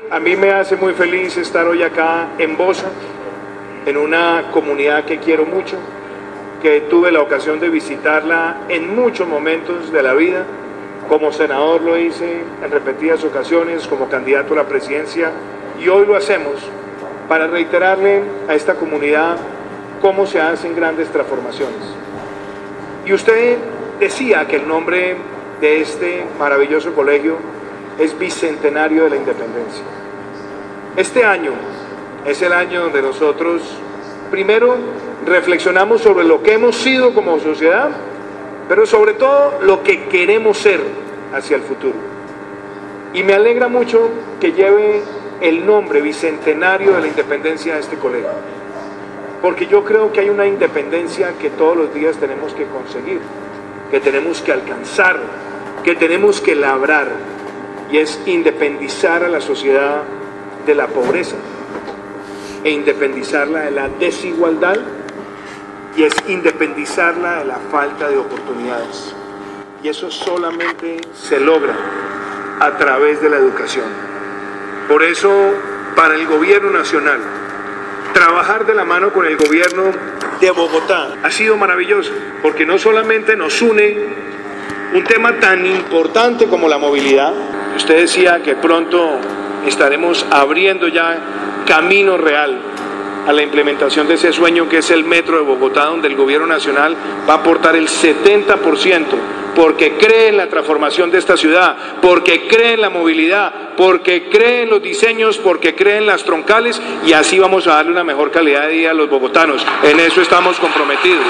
A mí me hace muy feliz estar hoy acá en Bosa, en una comunidad que quiero mucho, que tuve la ocasión de visitarla en muchos momentos de la vida. Como senador lo hice en repetidas ocasiones, como candidato a la presidencia, y hoy lo hacemos para reiterarle a esta comunidad cómo se hacen grandes transformaciones. Y usted decía que el nombre de este maravilloso colegio es Bicentenario de la Independencia. Este año es el año donde nosotros primero reflexionamos sobre lo que hemos sido como sociedad, pero sobre todo lo que queremos ser hacia el futuro. Y me alegra mucho que lleve el nombre Bicentenario de la Independencia a este colegio, porque yo creo que hay una independencia que todos los días tenemos que conseguir, que tenemos que alcanzar, que tenemos que labrar, y es independizar a la sociedad de la pobreza e independizarla de la desigualdad, y es independizarla de la falta de oportunidades. Y eso solamente se logra a través de la educación. Por eso, para el gobierno nacional, trabajar de la mano con el gobierno de Bogotá ha sido maravilloso, porque no solamente nos une un tema tan importante como la movilidad. Usted decía que pronto estaremos abriendo ya camino real a la implementación de ese sueño que es el metro de Bogotá, donde el gobierno nacional va a aportar el 70%, porque cree en la transformación de esta ciudad, porque cree en la movilidad, porque cree en los diseños, porque cree en las troncales, y así vamos a darle una mejor calidad de vida a los bogotanos. En eso estamos comprometidos.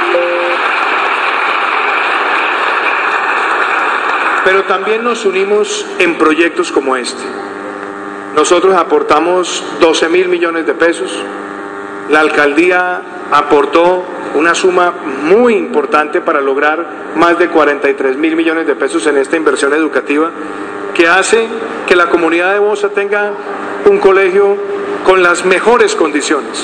Pero también nos unimos en proyectos como este. Nosotros aportamos 12.000 millones de pesos, la alcaldía aportó una suma muy importante para lograr más de 43.000 millones de pesos en esta inversión educativa, que hace que la comunidad de Bosa tenga un colegio con las mejores condiciones.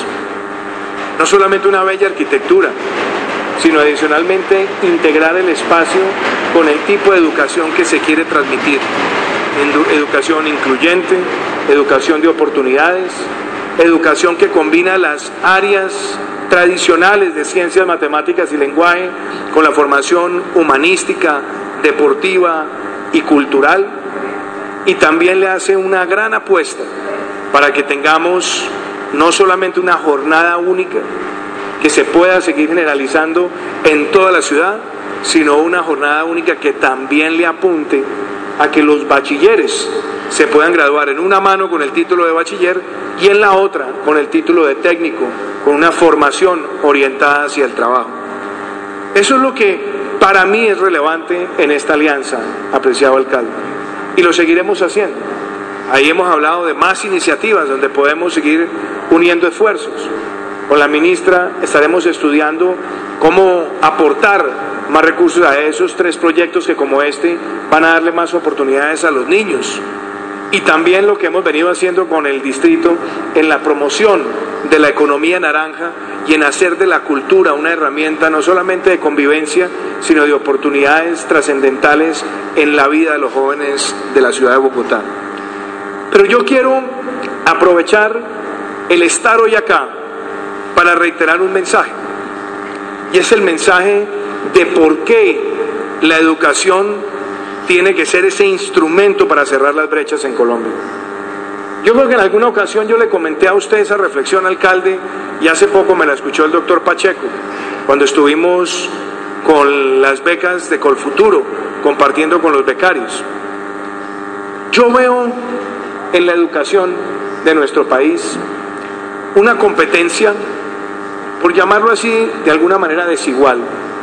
No solamente una bella arquitectura, sino adicionalmente integrar el espacio con el tipo de educación que se quiere transmitir. Educación incluyente, educación de oportunidades, educación que combina las áreas tradicionales de ciencias, matemáticas y lenguaje con la formación humanística, deportiva y cultural, y también le hace una gran apuesta para que tengamos no solamente una jornada única que se pueda seguir generalizando en toda la ciudad, sino una jornada única que también le apunte a que los bachilleres se puedan graduar en una mano con el título de bachiller y en la otra con el título de técnico, con una formación orientada hacia el trabajo. Eso es lo que para mí es relevante en esta alianza, apreciado alcalde, y lo seguiremos haciendo. Ahí hemos hablado de más iniciativas donde podemos seguir uniendo esfuerzos. Con la ministra estaremos estudiando cómo aportar más recursos a esos 3 proyectos que, como este, van a darle más oportunidades a los niños. Y también lo que hemos venido haciendo con el distrito en la promoción de la economía naranja y en hacer de la cultura una herramienta no solamente de convivencia, sino de oportunidades trascendentales en la vida de los jóvenes de la ciudad de Bogotá. Pero yo quiero aprovechar el estar hoy acá para reiterar un mensaje, y es el mensaje de por qué la educación tiene que ser ese instrumento para cerrar las brechas en Colombia. Yo creo que en alguna ocasión yo le comenté a usted esa reflexión, alcalde, y hace poco me la escuchó el doctor Pacheco, cuando estuvimos con las becas de Colfuturo, compartiendo con los becarios. Yo veo en la educación de nuestro país una competencia, por llamarlo así, de alguna manera desigual.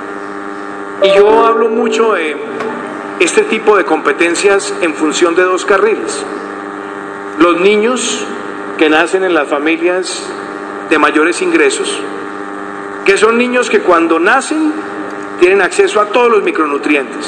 Y yo hablo mucho de este tipo de competencias en función de 2 carriles. Los niños que nacen en las familias de mayores ingresos, que son niños que cuando nacen tienen acceso a todos los micronutrientes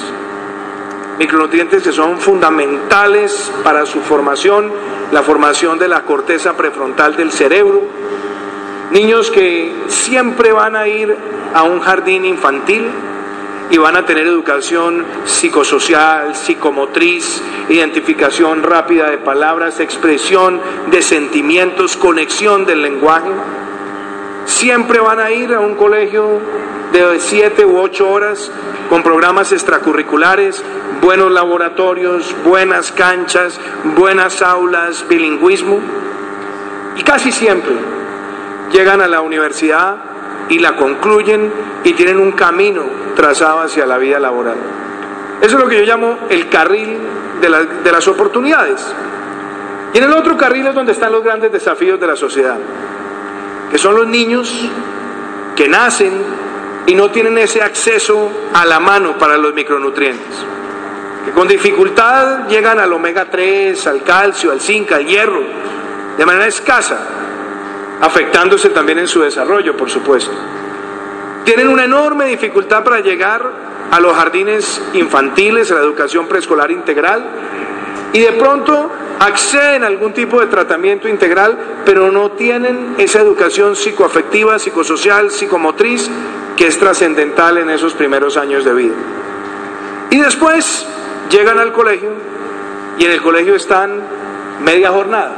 que son fundamentales para su formación, la formación de la corteza prefrontal del cerebro, niños que siempre van a ir a un jardín infantil, y van a tener educación psicosocial, psicomotriz, identificación rápida de palabras, expresión de sentimientos, conexión del lenguaje. Siempre van a ir a un colegio de 7 u 8 horas con programas extracurriculares, buenos laboratorios, buenas canchas, buenas aulas, bilingüismo. Y casi siempre llegan a la universidad y la concluyen y tienen un camino trazado hacia la vida laboral. Eso es lo que yo llamo el carril de las oportunidades. Y en el otro carril es donde están los grandes desafíos de la sociedad, que son los niños que nacen y no tienen ese acceso a la mano para los micronutrientes, que con dificultad llegan al omega 3, al calcio, al zinc, al hierro, de manera escasa, afectándose también en su desarrollo, por supuesto. Tienen una enorme dificultad para llegar a los jardines infantiles, a la educación preescolar integral, y de pronto acceden a algún tipo de tratamiento integral, pero no tienen esa educación psicoafectiva, psicosocial, psicomotriz, que es trascendental en esos primeros años de vida. Y después llegan al colegio, y en el colegio están media jornada,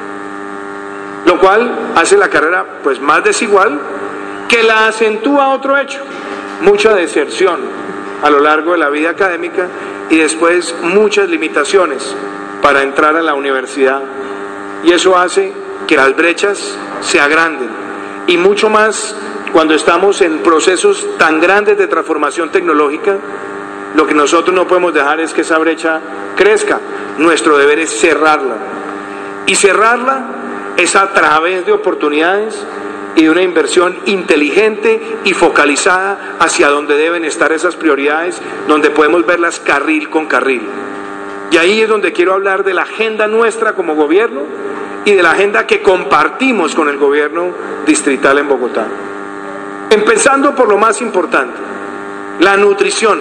lo cual hace la carrera pues más desigual, que la acentúa otro hecho: mucha deserción a lo largo de la vida académica y después muchas limitaciones para entrar a la universidad, y eso hace que las brechas se agranden, y mucho más cuando estamos en procesos tan grandes de transformación tecnológica. Lo que nosotros no podemos dejar es que esa brecha crezca. Nuestro deber es cerrarla, y cerrarla es a través de oportunidades y de una inversión inteligente y focalizada hacia donde deben estar esas prioridades, donde podemos verlas carril con carril. Y ahí es donde quiero hablar de la agenda nuestra como gobierno y de la agenda que compartimos con el gobierno distrital en Bogotá. Empezando por lo más importante, la nutrición,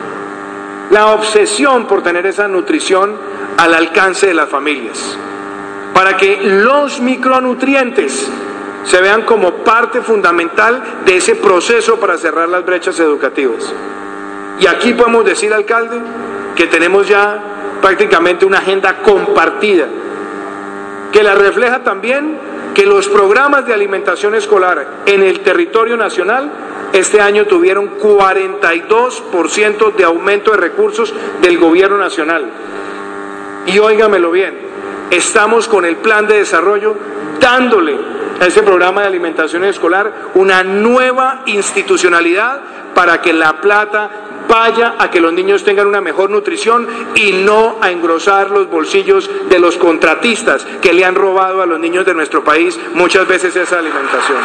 la obsesión por tener esa nutrición al alcance de las familias, para que los micronutrientes se vean como parte fundamental de ese proceso para cerrar las brechas educativas. Y aquí podemos decir, alcalde, que tenemos ya prácticamente una agenda compartida, que la refleja también que los programas de alimentación escolar en el territorio nacional este año tuvieron 42% de aumento de recursos del gobierno nacional. Y óigamelo bien, estamos con el plan de desarrollo dándole a ese programa de alimentación escolar una nueva institucionalidad para que la plata vaya a que los niños tengan una mejor nutrición y no a engrosar los bolsillos de los contratistas que le han robado a los niños de nuestro país muchas veces esa alimentación.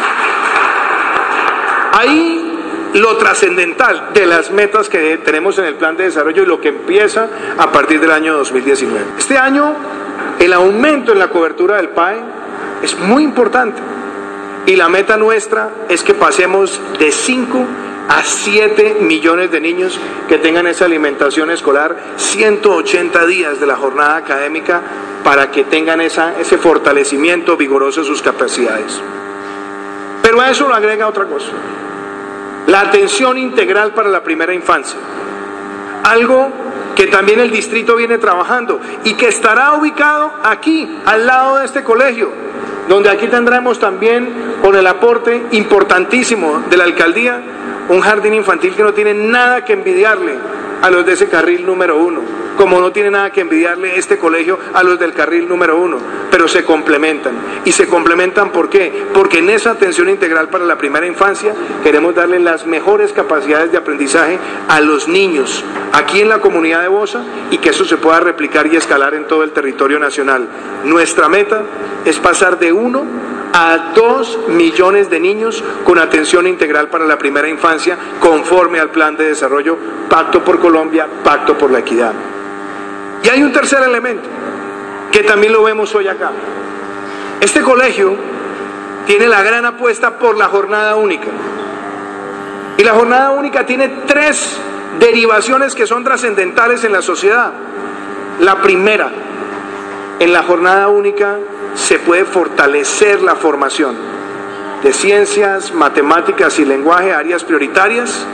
Ahí lo trascendental de las metas que tenemos en el plan de desarrollo y lo que empieza a partir del año 2019. Este año el aumento en la cobertura del PAE es muy importante, y la meta nuestra es que pasemos de 5 a 7 millones de niños que tengan esa alimentación escolar 180 días de la jornada académica, para que tengan ese fortalecimiento vigoroso de sus capacidades. Pero a eso lo agrega otra cosa: la atención integral para la primera infancia, algo que también el distrito viene trabajando y que estará ubicado aquí, al lado de este colegio, donde aquí tendremos también, con el aporte importantísimo de la alcaldía, un jardín infantil que no tiene nada que envidiarle a los de ese carril número 1, como no tiene nada que envidiarle este colegio a los del carril número 1, pero se complementan. ¿Y se complementan por qué? Porque en esa atención integral para la primera infancia queremos darle las mejores capacidades de aprendizaje a los niños aquí en la comunidad de Bosa, y que eso se pueda replicar y escalar en todo el territorio nacional. Nuestra meta es pasar de 1 a 2 millones de niños con atención integral para la primera infancia, conforme al plan de desarrollo Pacto por Colombia, Pacto por la Equidad. Y hay un tercer elemento que también lo vemos hoy acá. Este colegio tiene la gran apuesta por la jornada única, y la jornada única tiene 3 derivaciones que son trascendentales en la sociedad. La primera, en la jornada única se puede fortalecer la formación de ciencias, matemáticas y lenguaje, áreas prioritarias,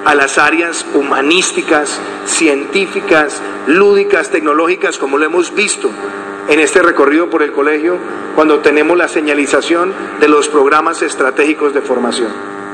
a las áreas humanísticas, científicas, lúdicas, tecnológicas, como lo hemos visto en este recorrido por el colegio, cuando tenemos la señalización de los programas estratégicos de formación.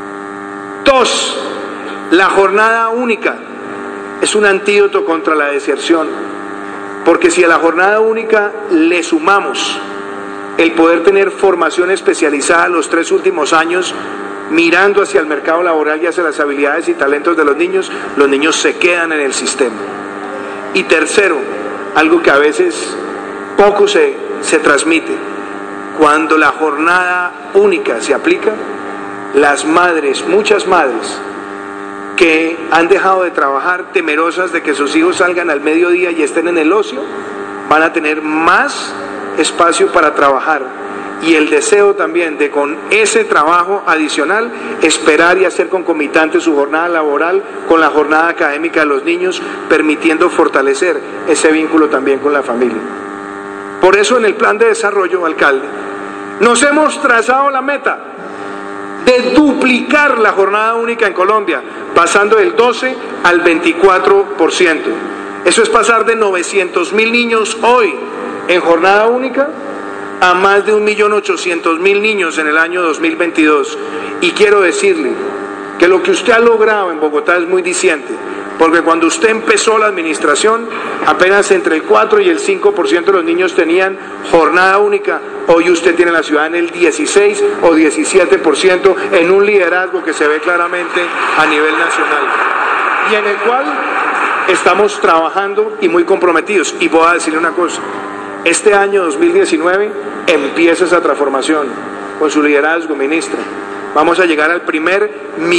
2. La jornada única es un antídoto contra la deserción, porque si a la jornada única le sumamos el poder tener formación especializada los 3 últimos años, mirando hacia el mercado laboral y hacia las habilidades y talentos de los niños se quedan en el sistema. Y tercero, algo que a veces poco se transmite, cuando la jornada única se aplica, las madres, muchas madres, que han dejado de trabajar temerosas de que sus hijos salgan al mediodía y estén en el ocio, van a tener más espacio para trabajar, y el deseo también de, con ese trabajo adicional, esperar y hacer concomitante su jornada laboral con la jornada académica de los niños, permitiendo fortalecer ese vínculo también con la familia. Por eso en el plan de desarrollo, alcalde, nos hemos trazado la meta de duplicar la jornada única en Colombia, pasando del 12 al 24%. Eso es pasar de 900.000 niños hoy en jornada única a más de 1.800.000 niños en el año 2022. Y quiero decirle que lo que usted ha logrado en Bogotá es muy diciente, porque cuando usted empezó la administración, apenas entre el 4 y el 5% de los niños tenían jornada única. Hoy usted tiene la ciudad en el 16 o 17%, en un liderazgo que se ve claramente a nivel nacional, y en el cual estamos trabajando y muy comprometidos. Y voy a decirle una cosa: este año 2019 empieza esa transformación con su liderazgo, ministra. Vamos a llegar al primer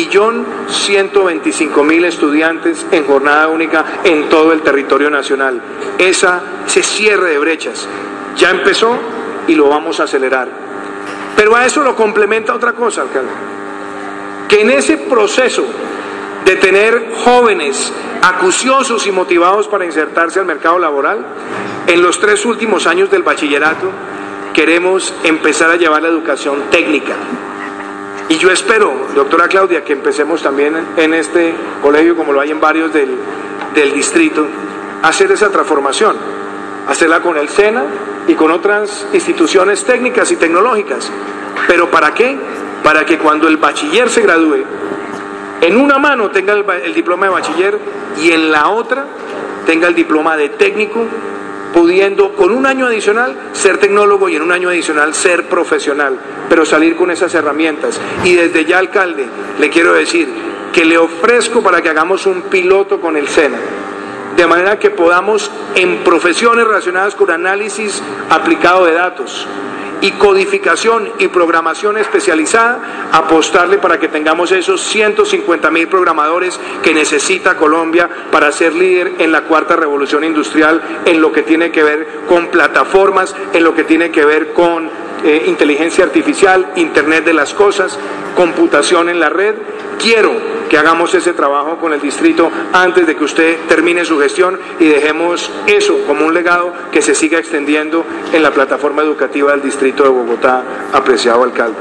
1.125.000 estudiantes en jornada única en todo el territorio nacional. Ese cierre de brechas ya empezó y lo vamos a acelerar. Pero a eso lo complementa otra cosa, alcalde, que en ese proceso de tener jóvenes acuciosos y motivados para insertarse al mercado laboral, en los 3 últimos años del bachillerato queremos empezar a llevar la educación técnica. Y yo espero, doctora Claudia, que empecemos también en este colegio, como lo hay en varios del distrito, a hacer esa transformación, hacerla con el SENA y con otras instituciones técnicas y tecnológicas. ¿Pero para qué? Para que cuando el bachiller se gradúe, en una mano tenga el diploma de bachiller y en la otra tenga el diploma de técnico, pudiendo con un año adicional ser tecnólogo y en un año adicional ser profesional, pero salir con esas herramientas. Y desde ya, alcalde, le quiero decir que le ofrezco para que hagamos un piloto con el SENA, de manera que podamos, en profesiones relacionadas con análisis aplicado de datos y codificación y programación especializada, apostarle para que tengamos esos 150.000 programadores que necesita Colombia para ser líder en la 4ª revolución industrial, en lo que tiene que ver con plataformas, en lo que tiene que ver con inteligencia artificial, Internet de las cosas, computación en la red. Quiero que hagamos ese trabajo con el distrito antes de que usted termine su gestión y dejemos eso como un legado que se siga extendiendo en la plataforma educativa del distrito de Bogotá, apreciado alcalde.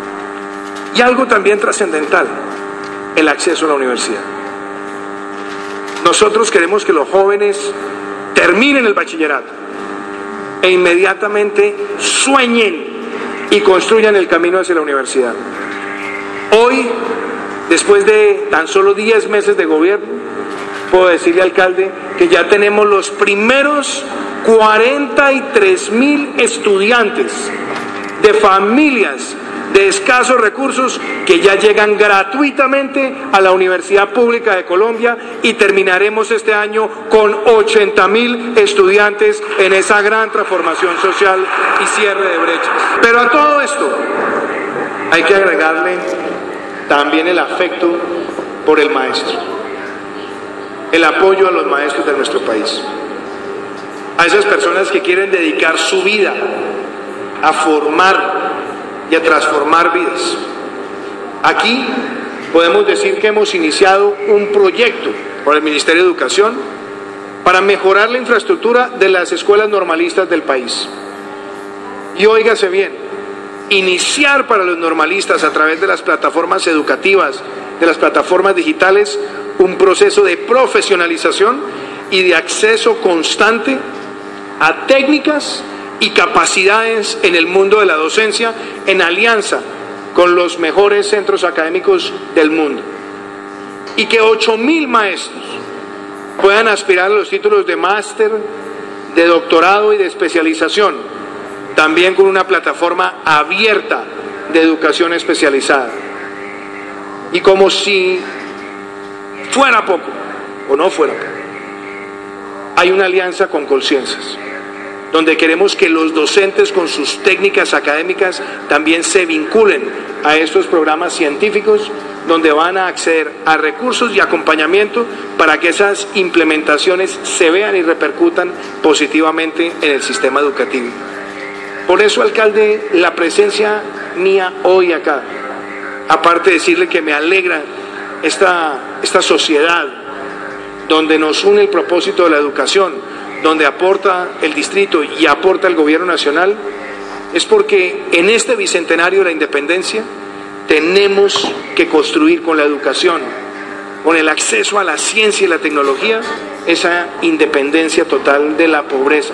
Y algo también trascendental: el acceso a la universidad. Nosotros queremos que los jóvenes terminen el bachillerato e inmediatamente sueñen y construyan el camino hacia la universidad. Hoy, después de tan solo 10 meses de gobierno, puedo decirle, alcalde, que ya tenemos los primeros 43.000 estudiantes de familias de escasos recursos que ya llegan gratuitamente a la Universidad Pública de Colombia, y terminaremos este año con 80.000 estudiantes en esa gran transformación social y cierre de brechas. Pero a todo esto hay que agregarle también el afecto por el maestro, el apoyo a los maestros de nuestro país, a esas personas que quieren dedicar su vida a formar y a transformar vidas. Aquí podemos decir que hemos iniciado un proyecto por el Ministerio de Educación para mejorar la infraestructura de las escuelas normalistas del país. Y óigase bien, iniciar para los normalistas a través de las plataformas educativas, de las plataformas digitales, un proceso de profesionalización y de acceso constante a técnicas y capacidades en el mundo de la docencia en alianza con los mejores centros académicos del mundo. Y que 8.000 maestros puedan aspirar a los títulos de máster, de doctorado y de especialización, también con una plataforma abierta de educación especializada. Y como si fuera poco, o no fuera poco, hay una alianza con Colciencias, donde queremos que los docentes con sus técnicas académicas también se vinculen a estos programas científicos, donde van a acceder a recursos y acompañamiento para que esas implementaciones se vean y repercutan positivamente en el sistema educativo. Por eso, alcalde, la presencia mía hoy acá, aparte de decirle que me alegra esta sociedad donde nos une el propósito de la educación, donde aporta el distrito y aporta el gobierno nacional, es porque en este bicentenario de la independencia tenemos que construir con la educación, con el acceso a la ciencia y la tecnología, esa independencia total de la pobreza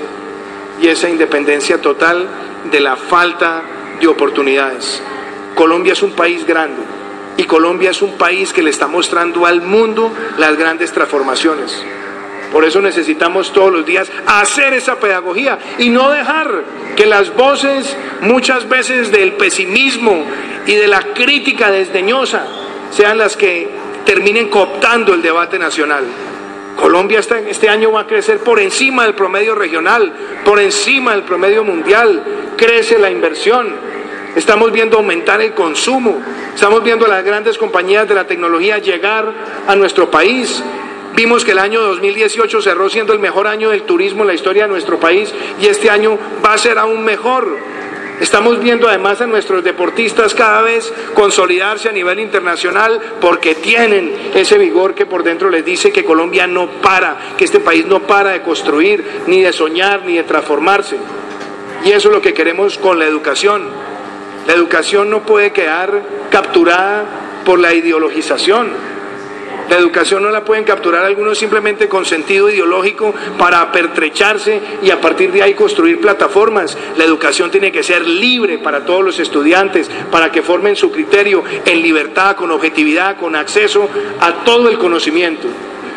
y esa independencia total de la falta de oportunidades. Colombia es un país grande y Colombia es un país que le está mostrando al mundo las grandes transformaciones. Por eso necesitamos todos los días hacer esa pedagogía y no dejar que las voces muchas veces del pesimismo y de la crítica desdeñosa sean las que terminen cooptando el debate nacional. Colombia este año va a crecer por encima del promedio regional, por encima del promedio mundial. Crece la inversión, estamos viendo aumentar el consumo, estamos viendo a las grandes compañías de la tecnología llegar a nuestro país. Vimos que el año 2018 cerró siendo el mejor año del turismo en la historia de nuestro país y este año va a ser aún mejor. Estamos viendo además a nuestros deportistas cada vez consolidarse a nivel internacional porque tienen ese vigor que por dentro les dice que Colombia no para, que este país no para de construir, ni de soñar, ni de transformarse. Y eso es lo que queremos con la educación. La educación no puede quedar capturada por la ideologización. La educación no la pueden capturar algunos simplemente con sentido ideológico para apertrecharse y a partir de ahí construir plataformas. La educación tiene que ser libre para todos los estudiantes, para que formen su criterio en libertad, con objetividad, con acceso a todo el conocimiento.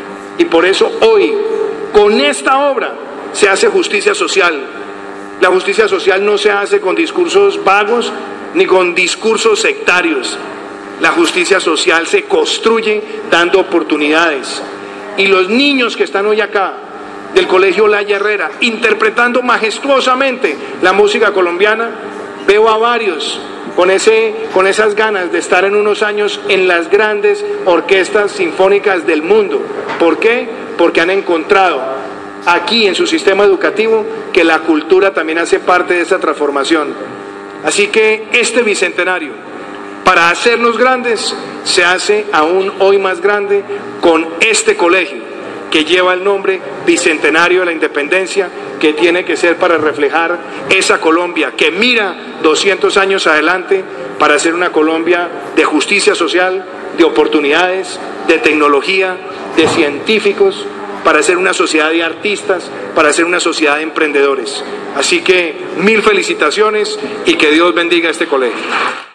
Y por eso hoy, con esta obra, se hace justicia social. La justicia social no se hace con discursos vagos ni con discursos sectarios. La justicia social se construye dando oportunidades. Y los niños que están hoy acá, del Colegio Olaya Herrera, interpretando majestuosamente la música colombiana, veo a varios con esas ganas de estar en unos años en las grandes orquestas sinfónicas del mundo. ¿Por qué? Porque han encontrado aquí en su sistema educativo que la cultura también hace parte de esa transformación. Así que este bicentenario, para hacernos grandes, se hace aún hoy más grande con este colegio que lleva el nombre Bicentenario de la Independencia, que tiene que ser para reflejar esa Colombia que mira 200 años adelante para ser una Colombia de justicia social, de oportunidades, de tecnología, de científicos, para ser una sociedad de artistas, para ser una sociedad de emprendedores. Así que 1000 felicitaciones y que Dios bendiga a este colegio.